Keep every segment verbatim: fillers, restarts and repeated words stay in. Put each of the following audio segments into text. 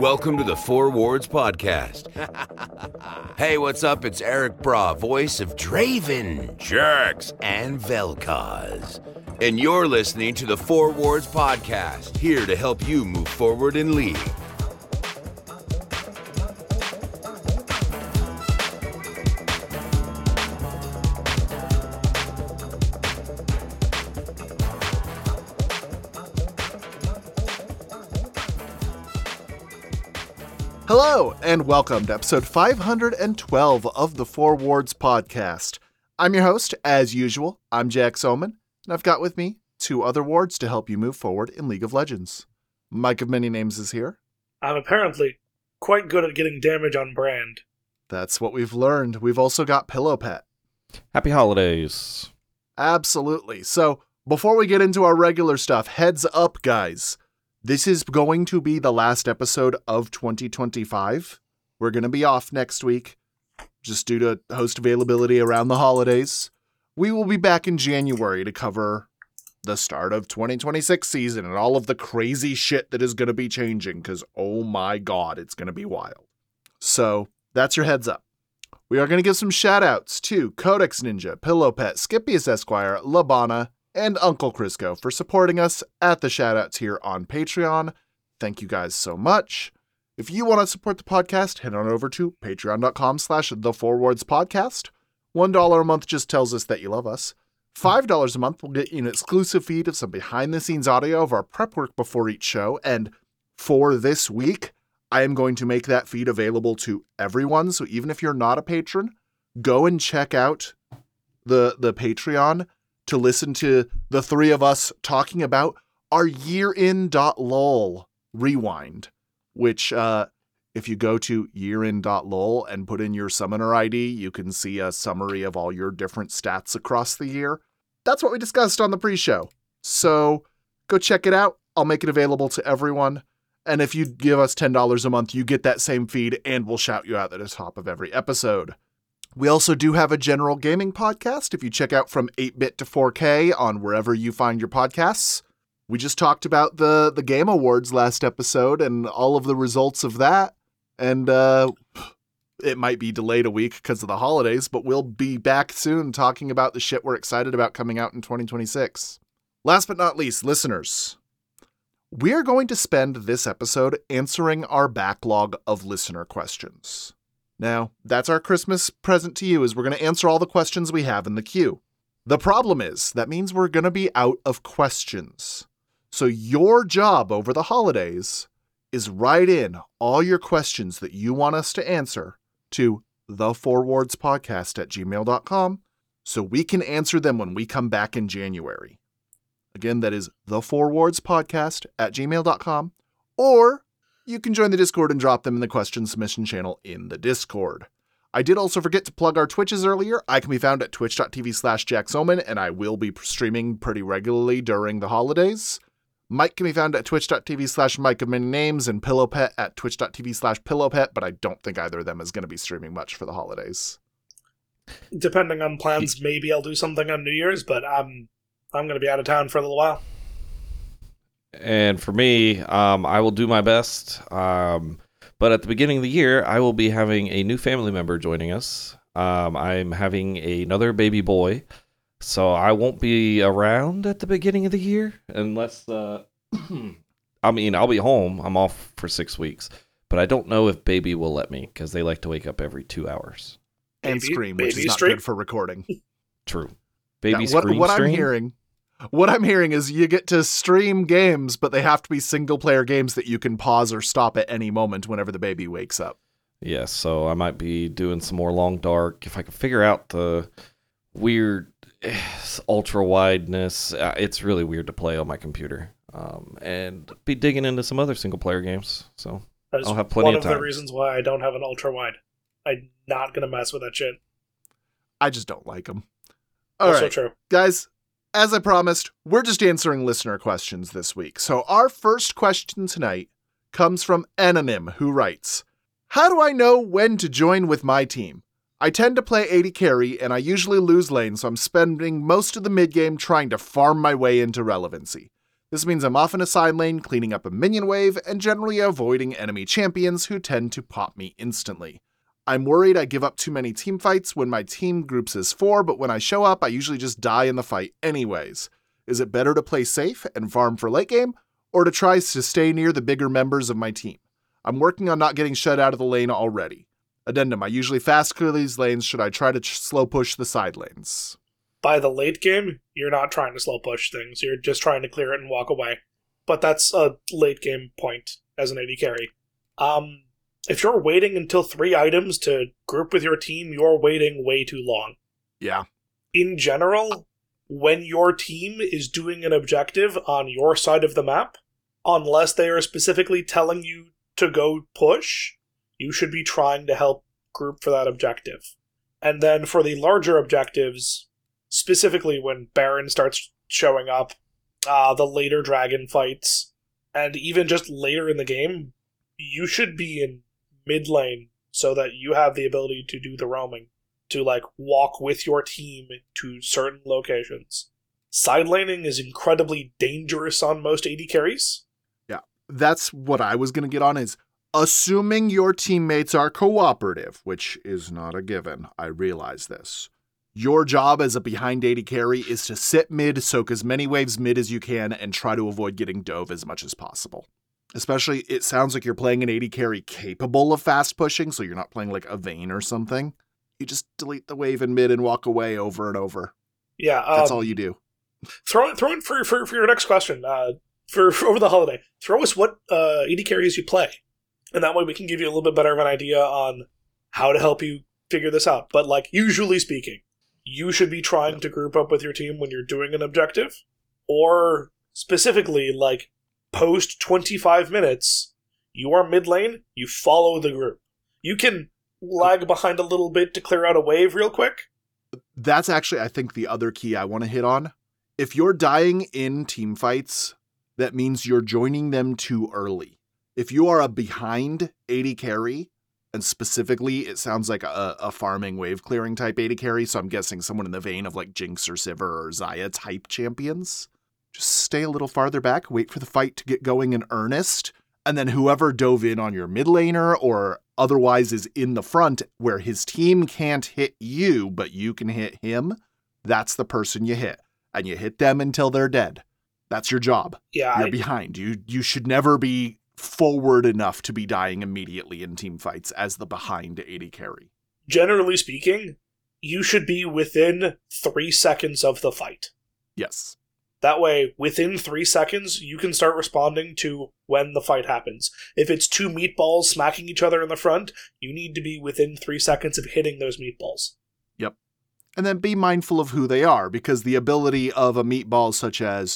Welcome to the Four Wards Podcast. Hey, what's up? It's Eric Bra, voice of Draven, Jerks, and Vel'Koz. And you're listening to the Four Wards Podcast, here to help you move forward in League. Hello, and welcome to episode five hundred twelve of the Four Wards Podcast. I'm your host, as usual. I'm Jax Omen, and I've got with me two other wards to help you move forward in League of Legends. Mike of Many Names is here. I'm apparently quite good at getting damage on brand. That's what we've learned. We've also got Pillow Pet. Happy holidays. Absolutely. So, before we get into our regular stuff, heads up, guys. This is going to be the last episode of twenty twenty-five. We're going to be off next week, just due to host availability around the holidays. We will be back in January to cover the start of twenty twenty-six season and all of the crazy shit that is going to be changing, because oh my god, it's going to be wild. So, that's your heads up. We are going to give some shout-outs to Codex Ninja, Pillow Pet, Skipius Esquire, Labana, and Uncle Crisco for supporting us at the shoutouts here on Patreon. Thank you guys so much. If you want to support the podcast, head on over to patreon.com slash the Four Wards Podcast. One dollar a month just tells us that you love us. Five dollars a month will get you an exclusive feed of some behind-the-scenes audio of our prep work before each show. And for this week, I am going to make that feed available to everyone. So even if you're not a patron, go and check out the, the Patreon to listen to the three of us talking about our yearin.lol rewind, which uh, if you go to yearin.lol and put in your summoner I D, you can see a summary of all your different stats across the year. That's what we discussed on the pre-show. So go check it out. I'll make it available to everyone. And if you give us ten dollars a month, you get that same feed and we'll shout you out at the top of every episode. We also do have a general gaming podcast. If you check out From eight bit to four K on wherever you find your podcasts. We just talked about the, the Game Awards last episode and all of the results of that. And uh, it might be delayed a week because of the holidays, but we'll be back soon talking about the shit we're excited about coming out in twenty twenty-six. Last but not least, listeners, we are going to spend this episode answering our backlog of listener questions. Now, that's our Christmas present to you, is we're going to answer all the questions we have in the queue. The problem is, that means we're going to be out of questions. So your job over the holidays is write in all your questions that you want us to answer to the four wards podcast at gmail dot com so we can answer them when we come back in January. Again, that is the four wards podcast at gmail dot com, or you can join the Discord and drop them in the question submission channel in the Discord. I did also forget to plug our Twitches earlier. I can be found at twitch.tv slash jaxoman, and I will be streaming pretty regularly during the holidays. Mike can be found at twitch.tv slash Mike of Many Names, and Pillowpet at twitch.tv slash Pillowpet, but I don't think either of them is going to be streaming much for the holidays. Depending on plans, maybe I'll do something on New Year's, but I'm, I'm going to be out of town for a little while. And for me, um, I will do my best. Um, but at the beginning of the year, I will be having a new family member joining us. Um, I'm having another baby boy. So I won't be around at the beginning of the year unless, uh, I mean, I'll be home. I'm off for six weeks. But I don't know if baby will let me because they like to wake up every two hours. And Baby- scream, which baby is not stream. good for recording. True. Baby Yeah, what, scream what I'm stream? hearing, what I'm hearing is you get to stream games, but they have to be single player games that you can pause or stop at any moment whenever the baby wakes up. Yes, so I might be doing some more Long Dark. If I can figure out the weird eh, ultra wideness, uh, it's really weird to play on my computer. Um, and be digging into some other single player games. So That is I'll have plenty one of of time. the reasons why I don't have an ultra wide. I'm not going to mess with that shit. I just don't like them. All Also right, true. guys, as I promised, we're just answering listener questions this week. So our first question tonight comes from Anonym, who writes, how do I know when to join with my team? I tend to play A D carry, and I usually lose lane, so I'm spending most of the mid-game trying to farm my way into relevancy. This means I'm off in a side lane, cleaning up a minion wave, and generally avoiding enemy champions who tend to pop me instantly. I'm worried I give up too many team fights when my team groups is four, but when I show up, I usually just die in the fight anyways. Is it better to play safe and farm for late game, or to try to stay near the bigger members of my team? I'm working on not getting shut out of the lane already. Addendum, I usually fast clear these lanes. Should I try to ch- slow push the side lanes? By the late game, you're not trying to slow push things. You're just trying to clear it and walk away. But that's a late game point as an A D carry. Um... If you're waiting until three items to group with your team, you're waiting way too long. Yeah. In general, when your team is doing an objective on your side of the map, unless they are specifically telling you to go push, you should be trying to help group for that objective. And then for the larger objectives, specifically when Baron starts showing up, uh, the later dragon fights, and even just later in the game, you should be in mid lane so that you have the ability to do the roaming, to like walk with your team to certain locations. Side laning is incredibly dangerous on most A D carries. Yeah, that's what I was going to get on is, assuming your teammates are cooperative, which is not a given, I realize this. Your job as a behind A D carry is to sit mid, soak as many waves mid as you can, and try to avoid getting dove as much as possible. Especially, it sounds like you're playing an A D carry capable of fast pushing, so you're not playing like a Vayne or something. You just delete the wave in mid and walk away over and over. Yeah, um, that's all you do. Throw in, throw in for, for, for your next question, uh, for, for over the holiday, throw us what uh, A D carries you play. And that way we can give you a little bit better of an idea on how to help you figure this out. But like, usually speaking, you should be trying to group up with your team when you're doing an objective. Or specifically, like, post twenty-five minutes, you are mid lane, you follow the group. You can lag behind a little bit to clear out a wave real quick. That's actually, I think, the other key I want to hit on. If you're dying in team fights, that means you're joining them too early. If you are a behind A D carry, and specifically it sounds like a, a farming wave clearing type A D carry, so I'm guessing someone in the vein of like Jinx or Sivir or Xayah type champions, just stay a little farther back, wait for the fight to get going in earnest, and then whoever dove in on your mid laner or otherwise is in the front where his team can't hit you, but you can hit him, that's the person you hit. And you hit them until they're dead. That's your job. Yeah, You're I, behind. You you should never be forward enough to be dying immediately in team fights as the behind A D carry. Generally speaking, you should be within three seconds of the fight. Yes. That way, within three seconds, you can start responding to when the fight happens. If it's two meatballs smacking each other in the front, you need to be within three seconds of hitting those meatballs. Yep. And then be mindful of who they are, because the ability of a meatball such as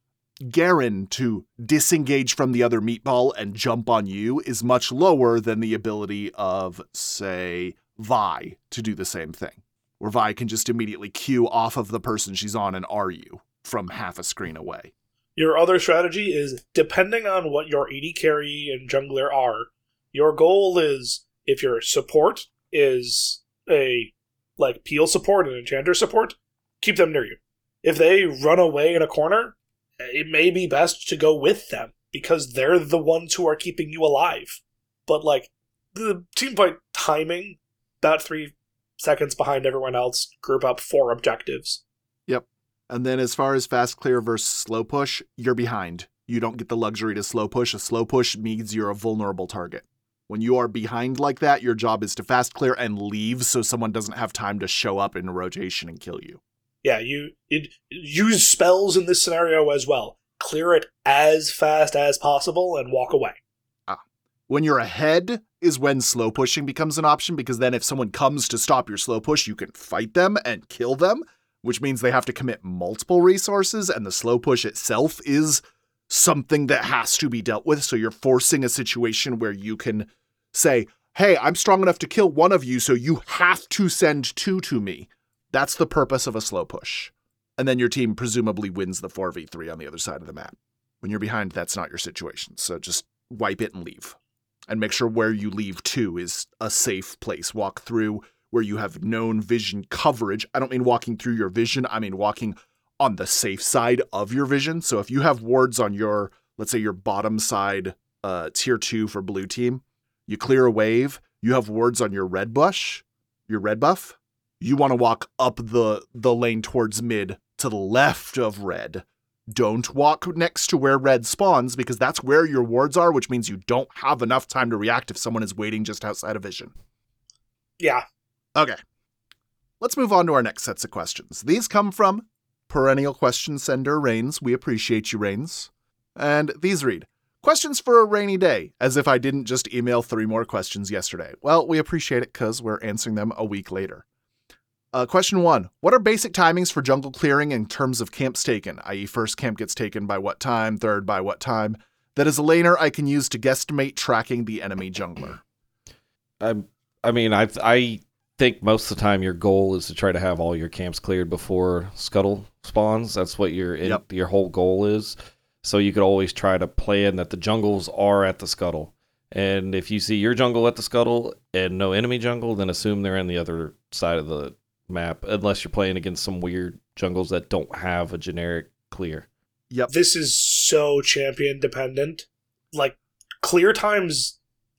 Garen to disengage from the other meatball and jump on you is much lower than the ability of, say, Vi to do the same thing, where Vi can just immediately queue off of the person she's on and R you from half a screen away. Your other strategy is, depending on what your A D carry and jungler are, your goal is, if your support is a, like, peel support and enchanter support, keep them near you. If they run away in a corner, it may be best to go with them, because they're the ones who are keeping you alive. But, like, the team fight timing, about three seconds behind everyone else, group up four objectives. Yep. And then as far as fast clear versus slow push, you're behind. You don't get the luxury to slow push. A slow push means you're a vulnerable target. When you are behind like that, your job is to fast clear and leave so someone doesn't have time to show up in a rotation and kill you. Yeah, you it, use spells in this scenario as well. Clear it as fast as possible and walk away. Ah. When you're ahead is when slow pushing becomes an option, because then if someone comes to stop your slow push, you can fight them and kill them, which means they have to commit multiple resources, and the slow push itself is something that has to be dealt with. So you're forcing a situation where you can say, hey, I'm strong enough to kill one of you, so you have to send two to me. That's the purpose of a slow push. And then your team presumably wins the four v three on the other side of the map. When you're behind, that's not your situation. So just wipe it and leave. And make sure where you leave to is a safe place. Walk through where you have known vision coverage. I don't mean walking through your vision. I mean walking on the safe side of your vision. So if you have wards on your, let's say your bottom side, uh, tier two for blue team, you clear a wave, you have wards on your red bush, your red buff, you want to walk up the, the lane towards mid to the left of red. Don't walk next to where red spawns because that's where your wards are, which means you don't have enough time to react if someone is waiting just outside of vision. Yeah. Okay. Let's move on to our next sets of questions. These come from perennial question sender Rains. We appreciate you, Rains. And these read, questions for a rainy day, as if I didn't just email three more questions yesterday. Well, we appreciate it because we're answering them a week later. Uh, question one, what are basic timings for jungle clearing in terms of camps taken, that is first camp gets taken by what time, third by what time, that as a laner I can use to guesstimate tracking the enemy jungler? I, I mean, I I think most of the time your goal is to try to have all your camps cleared before Scuttle spawns. That's what your Yep. your whole goal is. So you could always try to plan that the jungles are at the Scuttle. And if you see your jungle at the Scuttle and no enemy jungle, then assume they're on the other side of the map, unless you're playing against some weird jungles that don't have a generic clear. Yep. This is so champion dependent. Like, clear times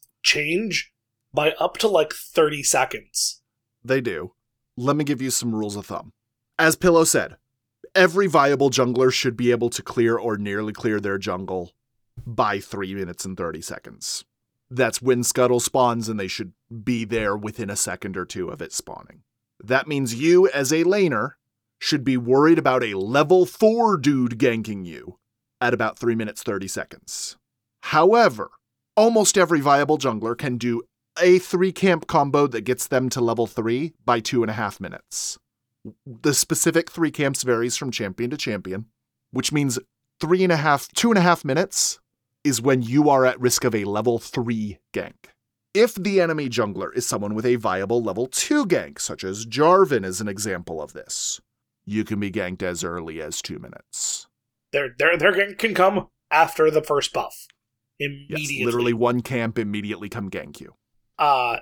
change by up to like thirty seconds. They do. Let me give you some rules of thumb. As Pillow said, every viable jungler should be able to clear or nearly clear their jungle by three minutes and thirty seconds. That's when Scuttle spawns, and they should be there within a second or two of it spawning. That means you, as a laner, should be worried about a level four dude ganking you at about three minutes thirty seconds. However, almost every viable jungler can do a three camp combo that gets them to level three by two and a half minutes. The specific three camps varies from champion to champion, which means three and a half, two and a half minutes is when you are at risk of a level three gank. If the enemy jungler is someone with a viable level two gank, such as Jarvan is an example of this, you can be ganked as early as two minutes. Their their their gank can come after the first buff. Immediately. Yes, literally one camp immediately come gank you. Uh,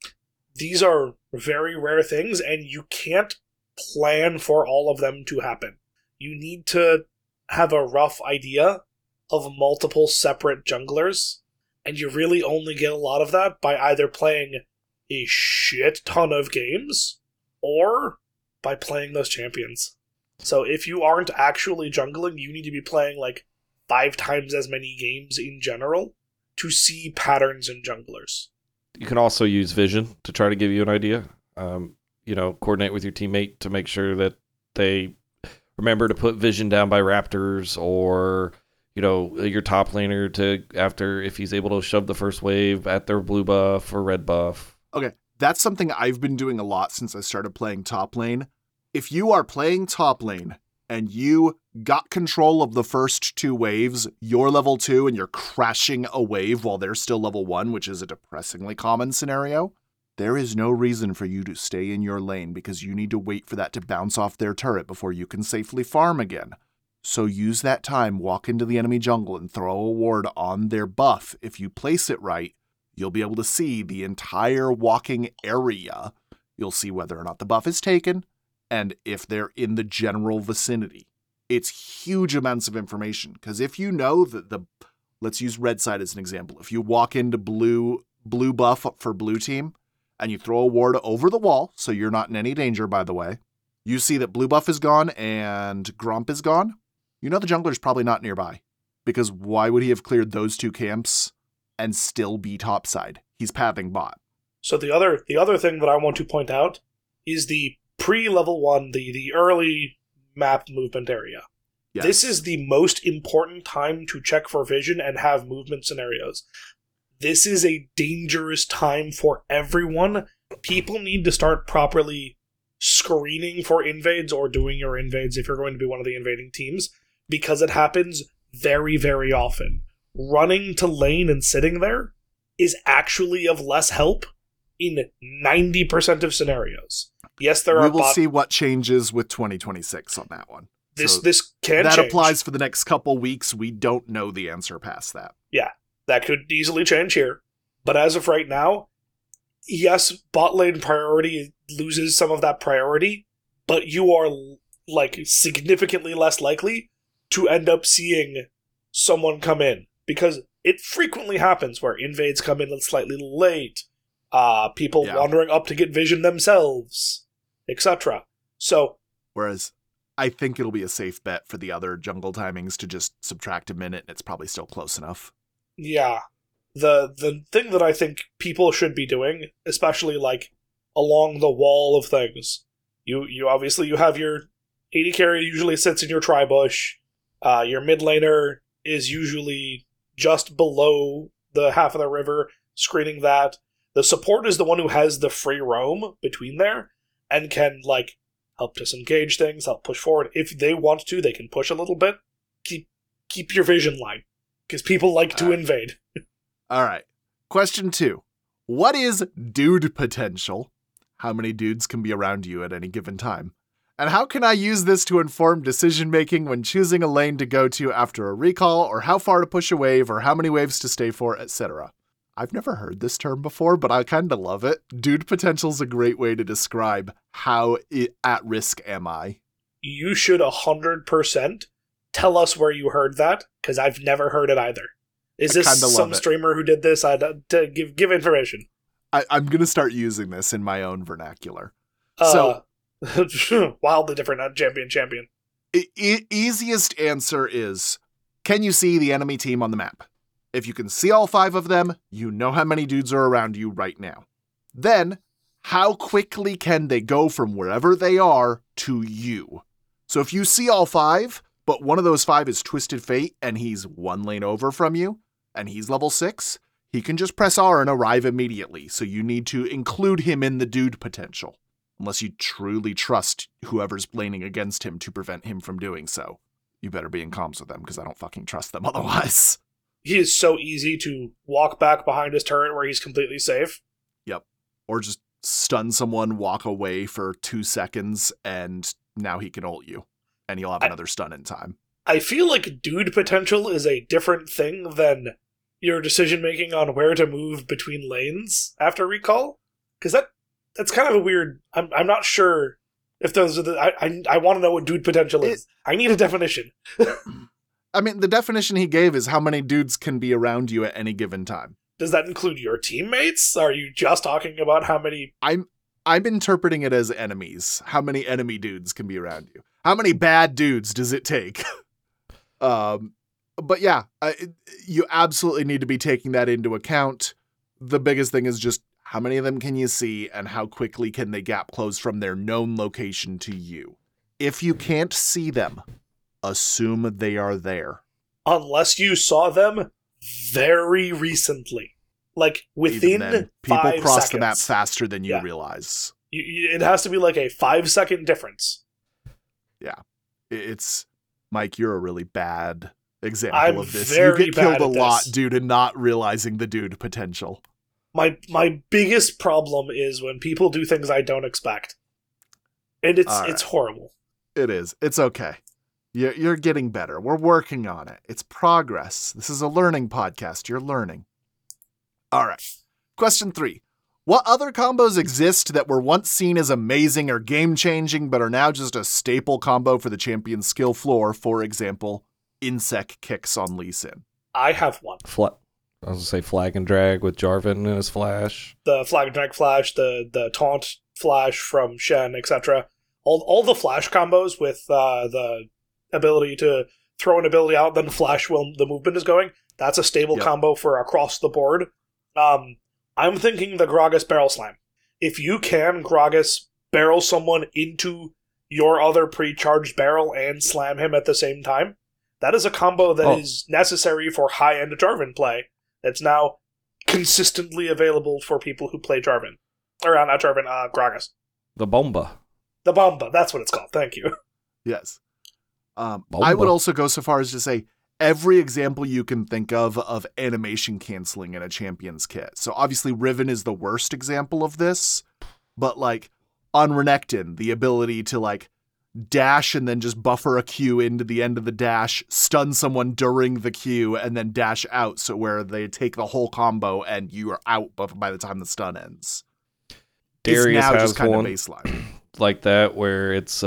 these are very rare things, and you can't plan for all of them to happen. You need to have a rough idea of multiple separate junglers, and you really only get a lot of that by either playing a shit ton of games or by playing those champions. So if you aren't actually jungling, you need to be playing like five times as many games in general to see patterns in junglers. You can also use vision to try to give you an idea. Um, you know, coordinate with your teammate to make sure that they remember to put vision down by raptors, or, you know, your top laner to, after, if he's able to shove the first wave at their blue buff or red buff. Okay, that's something I've been doing a lot since I started playing top lane. If you are playing top lane and you got control of the first two waves, you're level two and you're crashing a wave while they're still level one, which is a depressingly common scenario, there is no reason for you to stay in your lane because you need to wait for that to bounce off their turret before you can safely farm again. So use that time, walk into the enemy jungle and throw a ward on their buff. If you place it right, you'll be able to see the entire walking area. You'll see whether or not the buff is taken and if they're in the general vicinity. It's huge amounts of information, because if you know that the, let's use red side as an example. If you walk into blue blue buff for blue team and you throw a ward over the wall, so you're not in any danger, by the way, you see that blue buff is gone and Gromp is gone, you know the jungler's probably not nearby, because why would he have cleared those two camps and still be topside? He's pathing bot. So the other the other thing that I want to point out is the pre-level one, the, the early map movement area. Yes. This is the most important time to check for vision and have movement scenarios. This is a dangerous time for everyone. People need to start properly screening for invades or doing your invades if you're going to be one of the invading teams, because it happens very, very often. Running to lane and sitting there is actually of less help in ninety percent of scenarios. Yes, there we are will bot- see what changes with twenty twenty-six on that one. This So this can that change. applies for the next couple weeks. We don't know the answer past that. Yeah, that could easily change here. But as of right now, yes, bot lane priority loses some of that priority, but you are like significantly less likely to end up seeing someone come in, because it frequently happens where invades come in slightly late, uh, people Yeah. wandering up to get vision themselves, et cetera. So, Whereas I think it'll be a safe bet for the other jungle timings to just subtract a minute, and it's probably still close enough. yeah, the the thing that I think people should be doing, especially like along the wall of things, you you obviously you have your A D carry usually sits in your tri-bush, uh, your mid laner is usually just below the half of the river, screening that. The support is the one who has the free roam between there, and can, like, help disengage things, help push forward. If they want to, they can push a little bit. Keep keep your vision line, because people like to Uh, invade. All right. Question two. What is dude potential? How many dudes can be around you at any given time? And how can I use this to inform decision making when choosing a lane to go to after a recall, or how far to push a wave, or how many waves to stay for, et cetera? I've never heard this term before, but I kind of love it. Dude potential is a great way to describe how I- at risk am I. You should one hundred percent tell us where you heard that, because I've never heard it either. Is I this kinda love some it. streamer who did this? I'd uh, to give give information. I, I'm going to start using this in my own vernacular. Uh, So- wildly different, not champion champion. E- e- easiest answer is, can you see the enemy team on the map? If you can see all five of them, you know how many dudes are around you right now. Then, how quickly can they go from wherever they are to you? So if you see all five, but one of those five is Twisted Fate and he's one lane over from you, and he's level six, he can just press R and arrive immediately. So you need to include him in the dude potential, unless you truly trust whoever's laning against him to prevent him from doing so. You better be in comms with them, because I don't fucking trust them otherwise. He is so easy to walk back behind his turret where he's completely safe. Or just stun someone, walk away for two seconds, and now he can ult you. And you'll have I- another stun in time. I feel like dude potential is a different thing than your decision making on where to move between lanes after recall, because that that's kind of a weird. I'm I'm not sure if those are the. I I, I want to know what dude potential is. It- I need a definition. I mean, the definition he gave is how many dudes can be around you at any given time. Does that include your teammates? Are you just talking about how many? I'm I'm interpreting it as enemies. How many enemy dudes can be around you? How many bad dudes does it take? um, but yeah, I, you absolutely need to be taking that into account. The biggest thing is just how many of them can you see, and how quickly can they gap close from their known location to you. If you can't see them, assume they are there. Unless you saw them very recently, like Even within then, people five cross seconds. the map faster than you Yeah. realize. You, you, it has to be like a five second difference. It's Mike, you're a really bad example I'm of this. very You get killed bad a at lot this. due to not realizing the dude potential. My my biggest problem is when people do things I don't expect, and it's All right. it's horrible. It is. It's okay. You're, you're getting better. We're working on it. It's progress. This is a learning podcast. You're learning. All right. Question three. What other combos exist that were once seen as amazing or game-changing but are now just a staple combo for the champion's skill floor? For example, Insect kicks on Lee Sin. I have one. Fla- I was gonna say flag and drag with Jarvan and his flash. The flag and drag flash, the the taunt flash from Shen, et cetera. All all the flash combos with uh, the ability to throw an ability out, then flash while the movement is going. That's a stable Yep. combo for across the board. Um, I'm thinking the Gragas Barrel Slam. If you can Gragas barrel someone into your other pre-charged barrel and slam him at the same time, that is a combo that is Oh. necessary for high-end Jarvan play. That's now consistently available for people who play Jarvan. Or uh, not Jarvan, uh, Gragas. The bomba. The Bomba, that's what it's called. Thank you. Yes. Um, Bomba. I would also go so far as to say every example you can think of of animation canceling in a champion's kit. So obviously Riven is the worst example of this, but like on Renekton, the ability to like dash and then just buffer a Q into the end of the dash, stun someone during the Q, and then dash out, so where they take the whole combo and you are out by the time the stun ends. Darius it's now has just kind one of baseline. like that where it's uh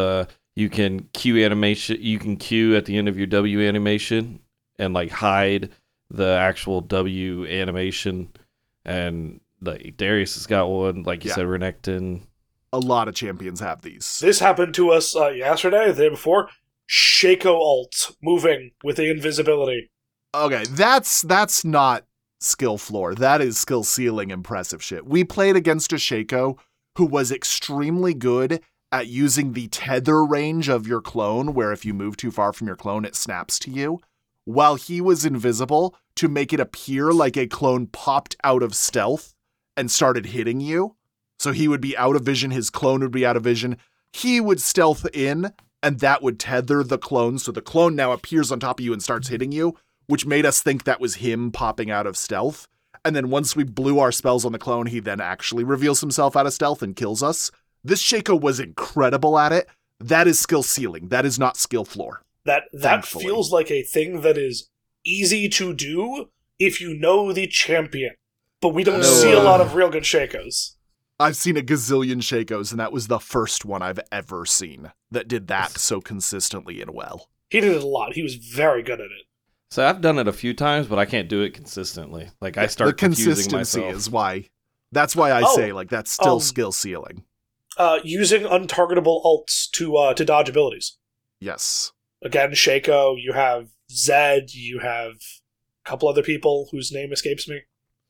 You can queue animation. You can queue at the end of your W animation and like hide the actual W animation. And like Darius has got one, like you Yeah. said, Renekton. A lot of champions have these. This happened to us uh, yesterday, the day before. Shaco ult moving with the invisibility. Okay, that's that's not skill floor. That is skill ceiling impressive shit. We played against a Shaco who was extremely good at using the tether range of your clone, where if you move too far from your clone, it snaps to you, while he was invisible to make it appear like a clone popped out of stealth and started hitting you. So he would be out of vision, his clone would be out of vision. He would stealth in, and that would tether the clone, so the clone now appears on top of you and starts hitting you, which made us think that was him popping out of stealth. And then once we blew our spells on the clone, he then actually reveals himself out of stealth and kills us. This Shaco was incredible at it. That is skill ceiling. That is not skill floor. That that Thankfully. feels like a thing that is easy to do if you know the champion. But we don't No, see a uh, lot of real good Shakos. I've seen a gazillion Shakos, and that was the first one I've ever seen that did that so consistently and well. He did it a lot. He was very good at it. So I've done it a few times, but I can't do it consistently. Like I start the confusing consistency myself. is why. That's why I Oh, say like that's still um, skill ceiling. Uh, using untargetable ults to uh, to dodge abilities. Yes. Again, Shaco, you have Zed, you have a couple other people whose name escapes me.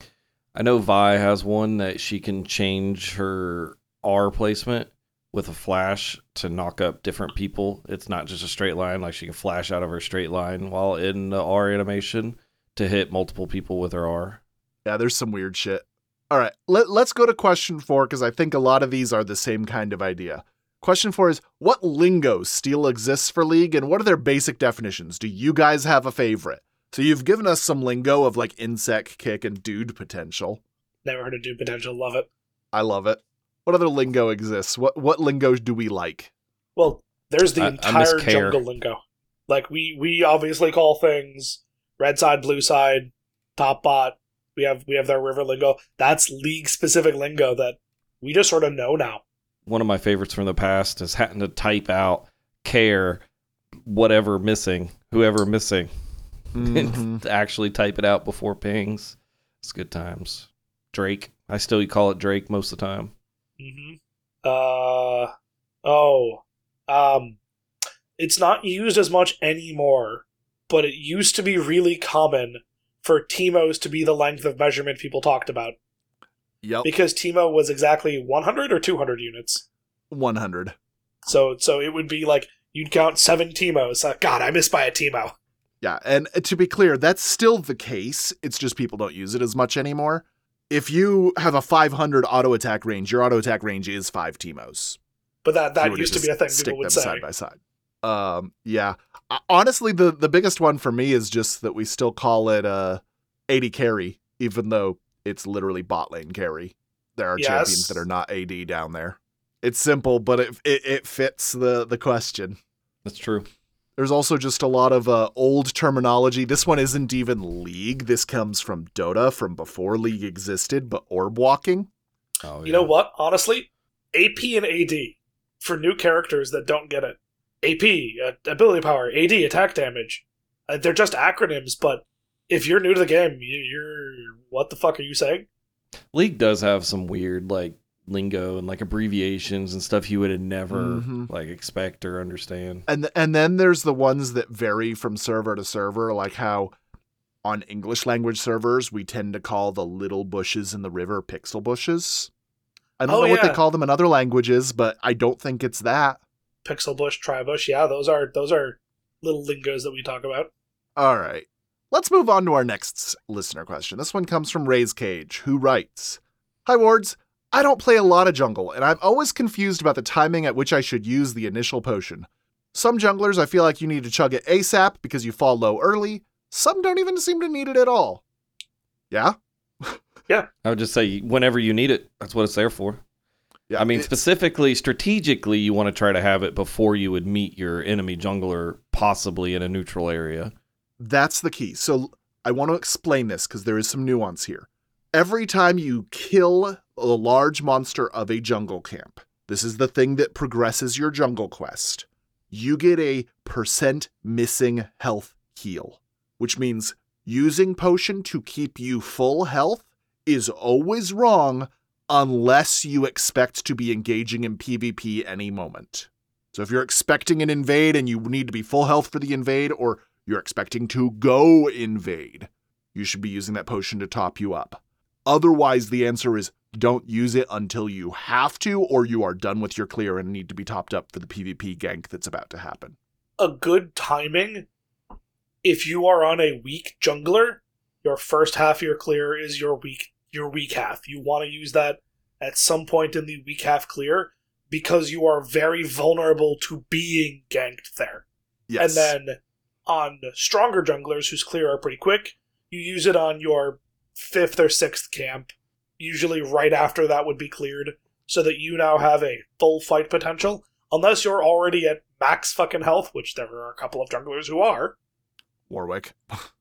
I know Vi has one that she can change her R placement with a flash to knock up different people. It's not just a straight line, like she can flash out of her straight line while in the R animation to hit multiple people with her R. Yeah, there's some weird shit. All right, let, let's go to question four, because I think a lot of these are the same kind of idea. Question four is, what lingo still exists for League, and what are their basic definitions? Do you guys have a favorite? So you've given us some lingo of like insect kick and dude potential. Never heard of Dude Potential, love it. I love it. What other lingo exists? What what lingo do we like? Well, there's the I- I miss entire care. jungle lingo. Like, we, we obviously call things red side, blue side, top bot. We have we have their river lingo. That's League-specific lingo that we just sort of know now. One of my favorites from the past is having to type out care, whatever missing, whoever missing, Mhm. and actually type it out before pings. It's good times. Drake. I still call it Drake most of the time. Mm-hmm. Uh, oh. Um, it's not used as much anymore, but it used to be really common for Teemos to be the length of measurement people talked about. Yep, Because Teemo was exactly one hundred or two hundred units. one hundred. So so it would be like, you'd count seven Teemos. Uh, God, I missed by a Teemo. Yeah, and to be clear, that's still the case. It's just people don't use it as much anymore. If you have a five hundred auto attack range, your auto attack range is five Teemos. But that, If you that were used to just be a thing stick people would them say. side by side. Um, yeah. Uh, Honestly, the, the biggest one for me is just that we still call it uh, A D carry, even though it's literally bot lane carry. There are Yes. champions that are not A D down there. It's simple, but it it, it fits the, the question. That's true. There's also just a lot of uh, old terminology. This one isn't even League. This comes from Dota, from before League existed, but orb walking. Oh, You know what? Honestly, A P and A D, for new characters that don't get it. A P, uh, ability power, A D, attack damage. Uh, they're just acronyms, but if you're new to the game, you, you're... What the fuck are you saying? League does have some weird like lingo and like abbreviations and stuff you would never Mhm. like expect or understand. And and then there's the ones that vary from server to server, like how on English language servers, we tend to call the little bushes in the river pixel bushes. I don't Oh, know what yeah. they call them in other languages, but I don't think it's that. Pixel bush, tri bush, yeah, those are those are little lingos that we talk about. All right. Let's move on to our next s- listener question. This one comes from Ray's Cage, who writes, Hi, Wards. I don't play a lot of jungle, and I'm always confused about the timing at which I should use the initial potion. Some junglers, I feel like you need to chug it ASAP because you fall low early. Some don't even seem to need it at all. Yeah? I would just say whenever you need it, that's what it's there for. Yeah. I mean, it's- specifically, strategically, you want to try to have it before you would meet your enemy jungler, possibly in a neutral area. That's the key. So I want to explain this because there is some nuance here. Every time you kill a large monster of a jungle camp, this is the thing that progresses your jungle quest. you get a percent missing health heal, which means using potion to keep you full health is always wrong unless you expect to be engaging in PvP any moment. So if you're expecting an invade and you need to be full health for the invade, or you're expecting to go invade, you should be using that potion to top you up. Otherwise, the answer is don't use it until you have to, or you are done with your clear and need to be topped up for the PvP gank that's about to happen. A good timing, if you are on a weak jungler, your first half of your clear is your weak your weak half. You want to use that at some point in the weak half clear because you are very vulnerable to being ganked there. Yes. And then on stronger junglers whose clear are pretty quick, you use it on your fifth or sixth camp. Usually right after that would be cleared, so that you now have a full fight potential. Unless you're already at max fucking health, which there are a couple of junglers who are. Warwick.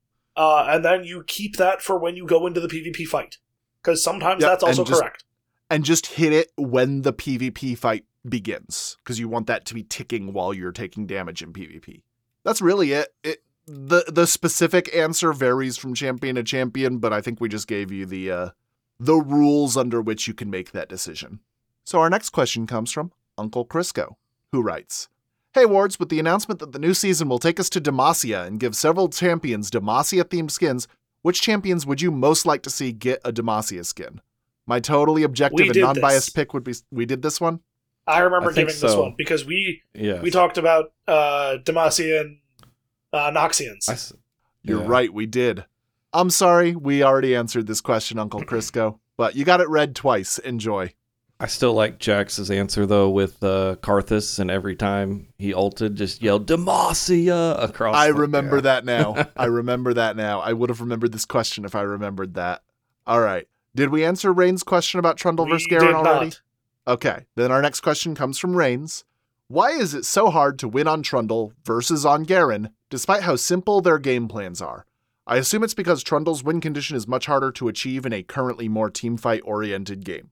uh, and then you keep that for when you go into the PvP fight. Because sometimes Yep, that's also and just- correct. And just hit it when the PvP fight begins, because you want that to be ticking while you're taking damage in PvP. That's really it. It the the specific answer varies from champion to champion, but I think we just gave you the uh, the rules under which you can make that decision. So our next question comes from Uncle Crisco, who writes, "Hey Wards, with the announcement that the new season will take us to Demacia and give several champions Demacia-themed skins, which champions would you most like to see get a Demacia skin? My totally objective We and did non-biased this. pick would be... We did this one? I remember I think giving this so. one, because we Yes. we talked about uh, Demacia and uh, Noxians. I s- You're yeah. right, we did. I'm sorry, we already answered this question, Uncle Crisco, but you got it read twice. Enjoy. I still like Jax's answer, though, with uh, Karthus, and every time he ulted, just yelled, Demacia, across I the- remember yeah. that now. I remember that now. I would have remembered this question if I remembered that. All right. Did we answer Rain's question about Trundle We versus Garen did already? not. Okay, then our next question comes from Rains. Why is it so hard to win on Trundle versus on Garen, despite how simple their game plans are? I assume it's because Trundle's win condition is much harder to achieve in a currently more teamfight-oriented game.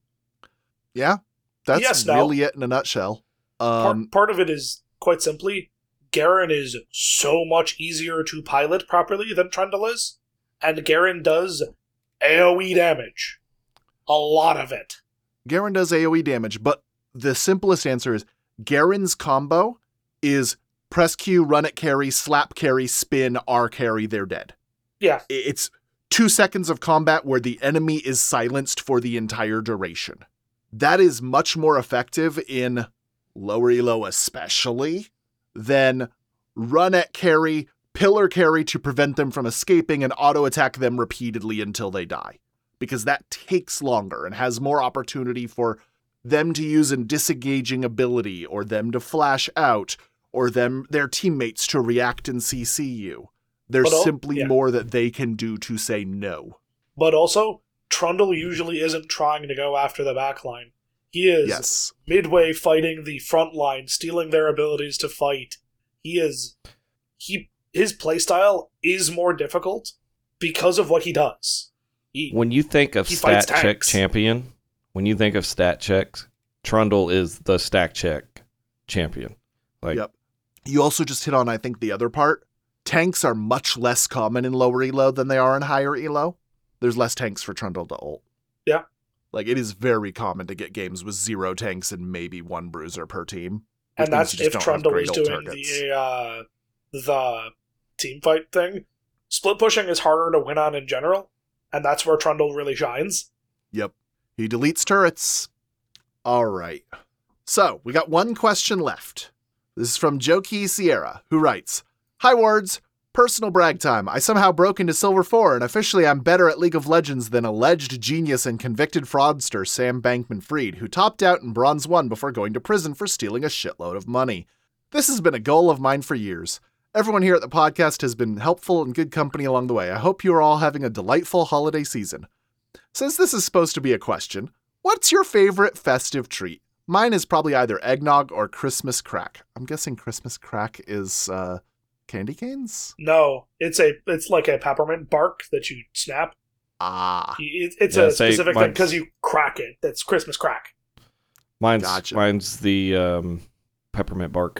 Yeah, that's Yes, no. really it in a nutshell. Part, Um, part of it is, quite simply, Garen is so much easier to pilot properly than Trundle is, and Garen does AoE damage. A lot of it. Garen does AoE damage, but the simplest answer is Garen's combo is press Q, run it carry, slap carry, spin, R carry, they're dead. Yeah. I- It's two seconds of combat where the enemy is silenced for the entire duration. That is much more effective in lower elo especially than run at carry, pillar carry to prevent them from escaping, and auto attack them repeatedly until they die. Because that takes longer and has more opportunity for them to use a disengaging ability, or them to flash out, or them their teammates to react and C C you. There's But al- simply yeah. more that they can do to say no. But also, Trundle usually isn't trying to go after the backline. He is Yes. midway fighting the front line, stealing their abilities to fight. He is... he His playstyle is more difficult because of what he does. He, When you think of He fights stat check tanks. champion, when you think of stat checks, Trundle is the stack check champion. Like, Yep. You also just hit on, I think, the other part. Tanks are much less common in lower elo than they are in higher elo. There's less tanks for Trundle to ult. Yeah. Like, it is very common to get games with zero tanks and maybe one bruiser per team. which and means that's you just if don't have Trundle great is ult doing targets. the uh, the team fight thing. Split pushing is harder to win on in general, and that's where Trundle really shines. Yep. He deletes turrets. All right. So, we got one question left. This is from Joki Sierra, who writes, Hi, Wards. Personal brag time. I somehow broke into Silver four, and officially I'm better at League of Legends than alleged genius and convicted fraudster Sam Bankman-Fried, who topped out in Bronze one before going to prison for stealing a shitload of money. This has been a goal of mine for years. Everyone here at the podcast has been helpful and good company along the way. I hope you are all having a delightful holiday season. Since this is supposed to be a question, what's your favorite festive treat? Mine is probably either eggnog or Christmas crack. I'm guessing Christmas crack is uh, candy canes? No, it's a it's like a peppermint bark that you snap. Ah, It, it's Yeah, a say specific thing mine's- because you crack it. That's Christmas crack. mine's Gotcha. mine's the um, peppermint bark.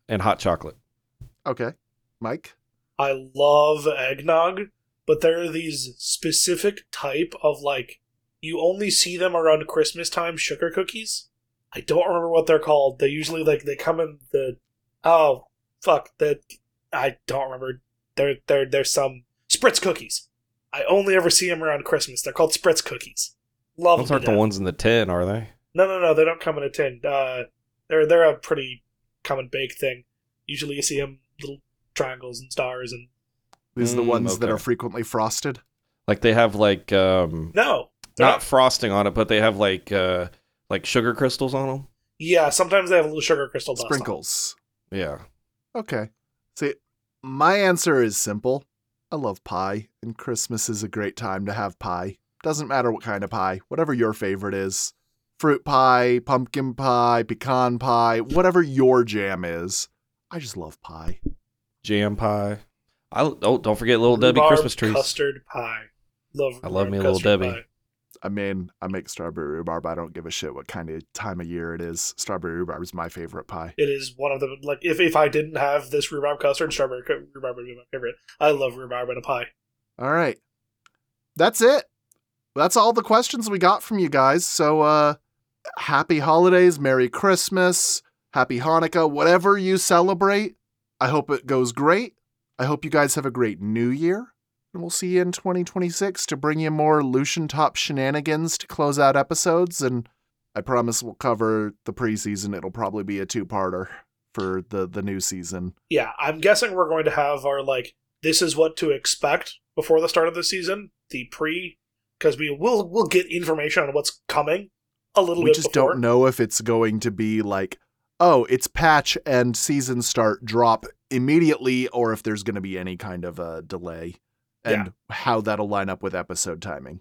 and hot chocolate. Okay. Mike? I love eggnog, but there are these specific type of, like, you only see them around Christmas time sugar cookies. I don't remember what they're called. They usually, like, they come in the, oh, fuck, that, I don't remember. They're, they're, there's some, Spritz cookies. I only ever see them around Christmas. They're called Spritz cookies. Love Those them aren't to the death. ones in the tin, are they? No, no, no, they don't come in a tin. Uh, they're, they're a pretty common baked thing. Usually you see them little triangles and stars and... These are the Mm, ones that okay. are frequently frosted? Like they have like um No. they're not not- frosting on it, but they have like uh like sugar crystals on them. Yeah, sometimes they have a little sugar crystal dust on them. Sprinkles. Yeah. Okay. See, my answer is simple. I love pie, and Christmas is a great time to have pie. Doesn't matter what kind of pie, whatever your favorite is. Fruit pie, pumpkin pie, pecan pie, whatever your jam is. I just love pie. Jam pie. I oh don't forget Little Debbie Rhubarb Christmas trees. Custard pie. Love I love rhubarb me a Little custard Debbie. pie. I mean, I make strawberry rhubarb. I don't give a shit what kind of time of year it is. Strawberry rhubarb is my favorite pie. It is one of the, like, if, if I didn't have this rhubarb custard, strawberry cu- rhubarb would be my favorite. I love rhubarb in a pie. All right. That's it. That's all the questions we got from you guys. So, uh, happy holidays, Merry Christmas, Happy Hanukkah, whatever you celebrate. I hope it goes great. I hope you guys have a great new year. And we'll see you in twenty twenty-six to bring you more Lucian Top shenanigans to close out episodes. And I promise we'll cover the preseason. It'll probably be a two-parter for the, the new season. Yeah, I'm guessing we're going to have our, like, this is what to expect before the start of the season, the pre, because we will we'll get information on what's coming a little We bit just before. don't know if it's going to be like, oh, it's patch and season start drop immediately, or if there's going to be any kind of a delay, and how that'll line up with episode timing.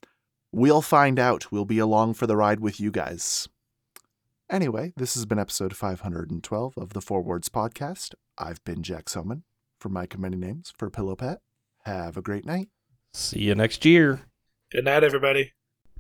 We'll find out. We'll be along for the ride with you guys. Anyway, this has been episode five hundred twelve of the Four Words Podcast. I've been Jack Soman for Mike and Many Names for Pillow Pet. Have a great night. See you next year. Good night, everybody.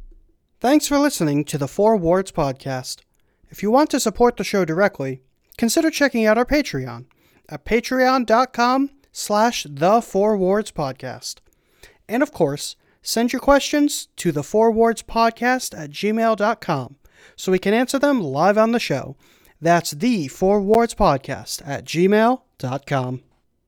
Thanks for listening to the Four Words Podcast. If you want to support the show directly, consider checking out our Patreon at patreon.com slash the Four Words Podcast. And of course, send your questions to the Four Words Podcast at gmail dot com so we can answer them live on the show. That's the Four Words Podcast at gmail dot com.